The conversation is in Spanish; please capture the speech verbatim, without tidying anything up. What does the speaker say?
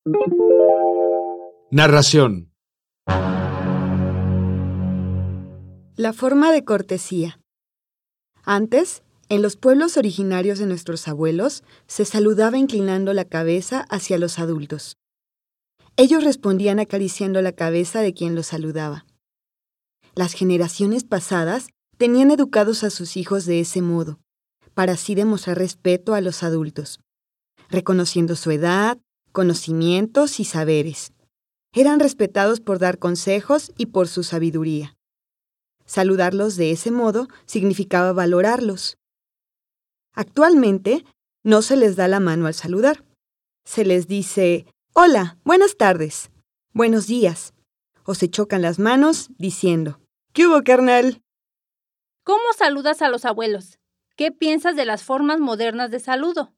Narración. La forma de cortesía. Antes, en los pueblos originarios de nuestros abuelos, se saludaba inclinando la cabeza hacia los adultos. Ellos respondían acariciando la cabeza de quien los saludaba. Las generaciones pasadas tenían educados a sus hijos de ese modo, para así demostrar respeto a los adultos, reconociendo su edad, conocimientos y saberes. Eran respetados por dar consejos y por su sabiduría. Saludarlos de ese modo significaba valorarlos. Actualmente, no se les da la mano al saludar. Se les dice, hola, buenas tardes, buenos días, o se chocan las manos diciendo, ¿qué hubo, carnal? ¿Cómo saludas a los abuelos? ¿Qué piensas de las formas modernas de saludo?